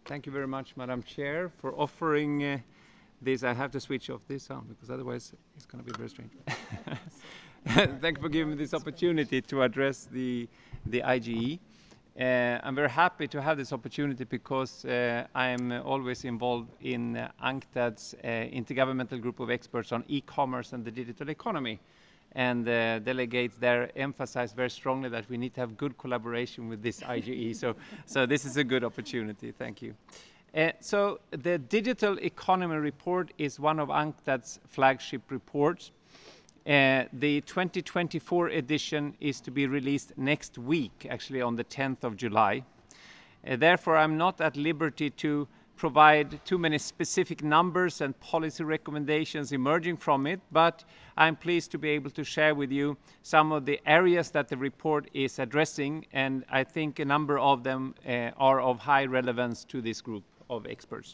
Thank you very much, Madam Chair, for offering this. I have to switch off this sound because otherwise it's going to be very strange. Thank you for giving me this opportunity to address the IGE. I'm very happy to have this opportunity because I am always involved in UNCTAD's intergovernmental group of experts on e-commerce and the digital economy. And delegates there emphasize very strongly that we need to have good collaboration with this IGE. So this is a good opportunity. Thank you. So the Digital Economy Report is one of UNCTAD's flagship reports. The 2024 edition is to be released next week, actually on the 10th of July. Therefore, I'm not at liberty to provide too many specific numbers and policy recommendations emerging from it, but I'm pleased to be able to share with you some of the areas that the report is addressing, and I think a number of them are of high relevance to this group of experts.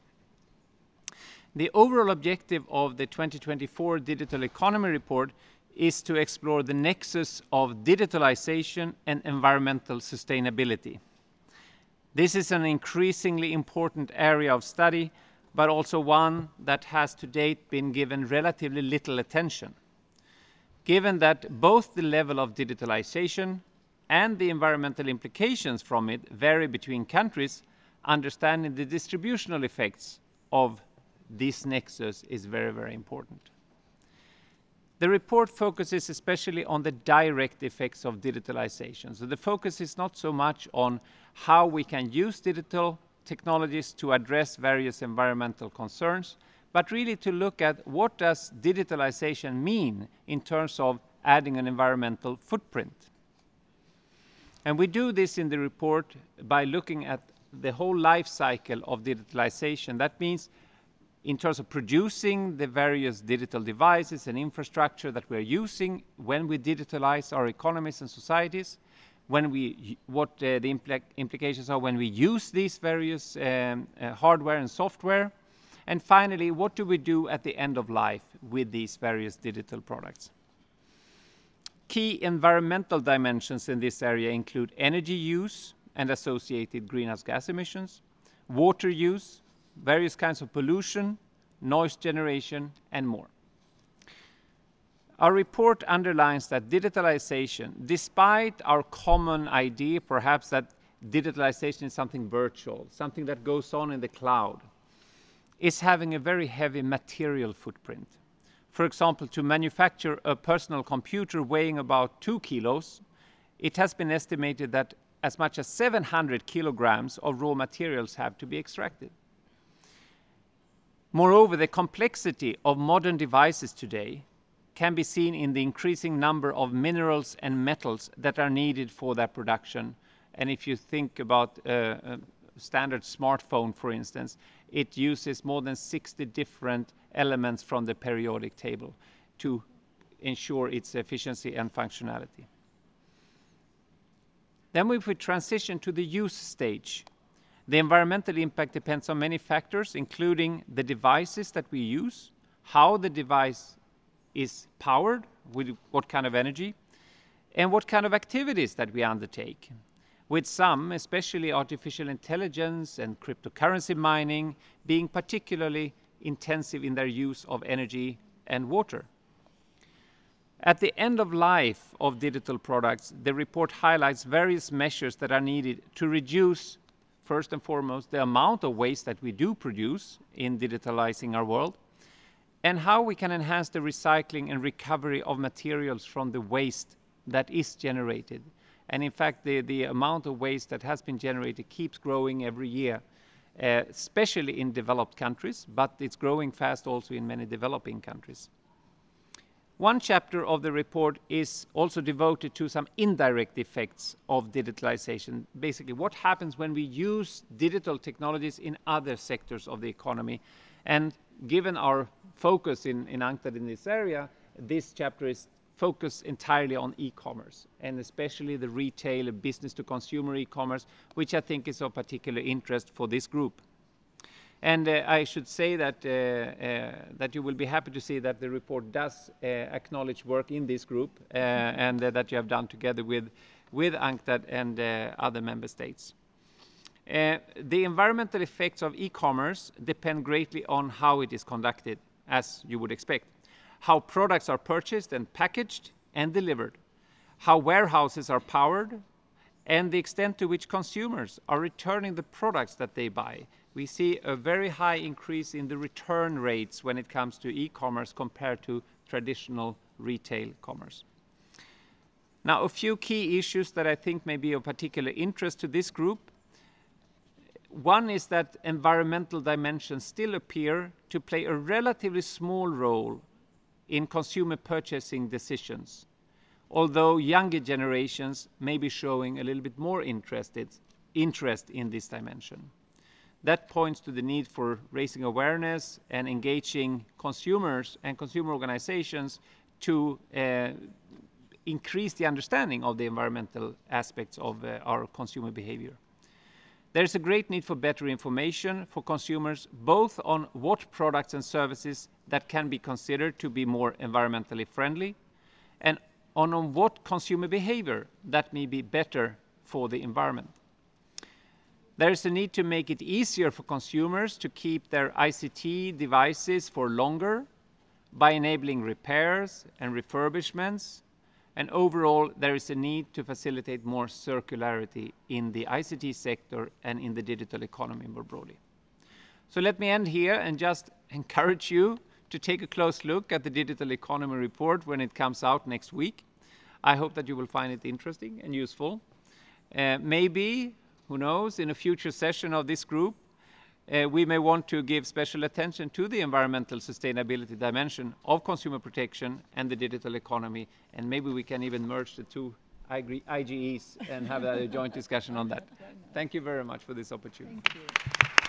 The overall objective of the 2024 Digital Economy Report is to explore the nexus of digitalization and environmental sustainability. This is an increasingly important area of study, but also one that has to date been given relatively little attention. Given that both the level of digitalization and the environmental implications from it vary between countries, understanding the distributional effects of this nexus is very, very important. The report focuses especially on the direct effects of digitalization. So the focus is not so much on how we can use digital technologies to address various environmental concerns, but really to look at what does digitalization mean in terms of adding an environmental footprint. And we do this in the report by looking at the whole life cycle of digitalization. That means in terms of producing the various digital devices and infrastructure that we're using when we digitalize our economies and societies, what the implications are when we use these various hardware and software, and finally, what do we do at the end of life with these various digital products. Key environmental dimensions in this area include energy use and associated greenhouse gas emissions, water use, various kinds of pollution, noise generation, and more. Our report underlines that digitalization, despite our common idea perhaps that digitalization is something virtual, something that goes on in the cloud, is having a very heavy material footprint. For example, to manufacture a personal computer weighing about 2 kilos, it has been estimated that as much as 700 kilograms of raw materials have to be extracted. Moreover, the complexity of modern devices today can be seen in the increasing number of minerals and metals that are needed for their production. And if you think about a standard smartphone, for instance, it uses more than 60 different elements from the periodic table to ensure its efficiency and functionality. Then if we transition to the use stage, the environmental impact depends on many factors, including the devices that we use, how the device is powered, with what kind of energy, and what kind of activities that we undertake. With some, especially artificial intelligence and cryptocurrency mining, being particularly intensive in their use of energy and water. At the end of life of digital products, the report highlights various measures that are needed to reduce, first and foremost, the amount of waste that we do produce in digitalizing our world, and how we can enhance the recycling and recovery of materials from the waste that is generated. And in fact, the amount of waste that has been generated keeps growing every year, especially in developed countries, but it's growing fast also in many developing countries. One chapter of the report is also devoted to some indirect effects of digitalization. Basically, what happens when we use digital technologies in other sectors of the economy. And given our focus in UNCTAD in this area, this chapter is focused entirely on e-commerce, and especially the retail business-to-consumer e-commerce, which I think is of particular interest for this group. And I should say that you will be happy to see that the report does acknowledge work in this group and that you have done together with UNCTAD and other member states. The environmental effects of e-commerce depend greatly on how it is conducted, as you would expect, how products are purchased and packaged and delivered, how warehouses are powered, and the extent to which consumers are returning the products that they buy. We see a very high increase in the return rates when it comes to e-commerce compared to traditional retail commerce. Now, a few key issues that I think may be of particular interest to this group. One is that environmental dimensions still appear to play a relatively small role in consumer purchasing decisions, although younger generations may be showing a little bit more interest in this dimension. That points to the need for raising awareness and engaging consumers and consumer organizations to increase the understanding of the environmental aspects of our consumer behavior. There is a great need for better information for consumers, both on what products and services that can be considered to be more environmentally friendly, and on what consumer behavior that may be better for the environment. There is a need to make it easier for consumers to keep their ICT devices for longer by enabling repairs and refurbishments. And overall, there is a need to facilitate more circularity in the ICT sector and in the digital economy more broadly. So let me end here and just encourage you to take a close look at the Digital Economy Report when it comes out next week. I hope that you will find it interesting and useful. Maybe, who knows, in a future session of this group, we may want to give special attention to the environmental sustainability dimension of consumer protection and the digital economy, and maybe we can even merge the two IGEs and have a joint discussion on that. Thank you very much for this opportunity. Thank you.